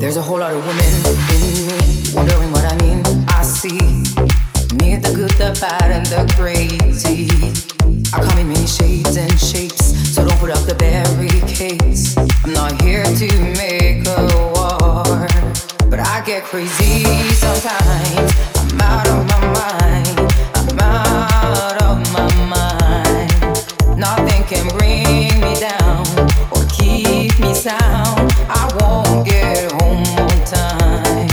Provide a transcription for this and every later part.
There's a whole lot of women in me, wondering what I mean. I see me, the good, the bad, and the crazy. I come in many shades and shapes, so don't put up the barricades. I'm not here to make a war, but I get crazy sometimes. I'm out of my mind. I'm out of my mind. Nothing can bring me down or keep me sound. I won't get home on time.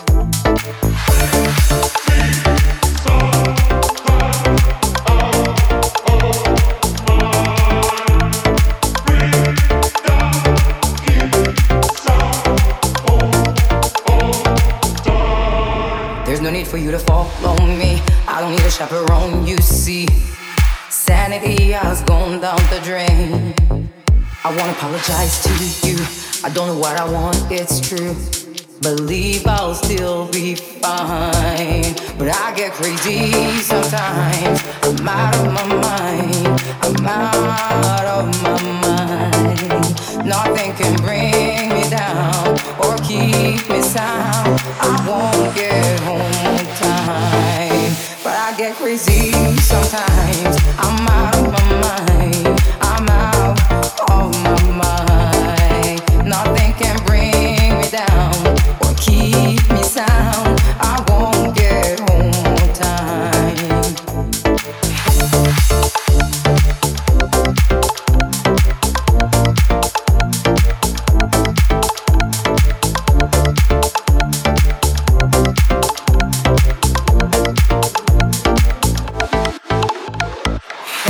There's no need for you to follow me. I don't need a chaperone, you see. Sanity has gone down the drain. I wanna apologize to you. I don't know what I want, it's true. Believe I'll still be fine, but I get crazy sometimes. I'm out of my mind. I'm out of my mind. Nothing can bring me down or keep me sound. I won't get home on time, but I get crazy sometimes. I'm out of my mind. I'm out of my mind. Nothing can bring me down or keep me sound. I won't get home on time.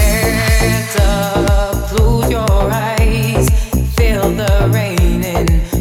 Heads up, close your eyes, feel the rain in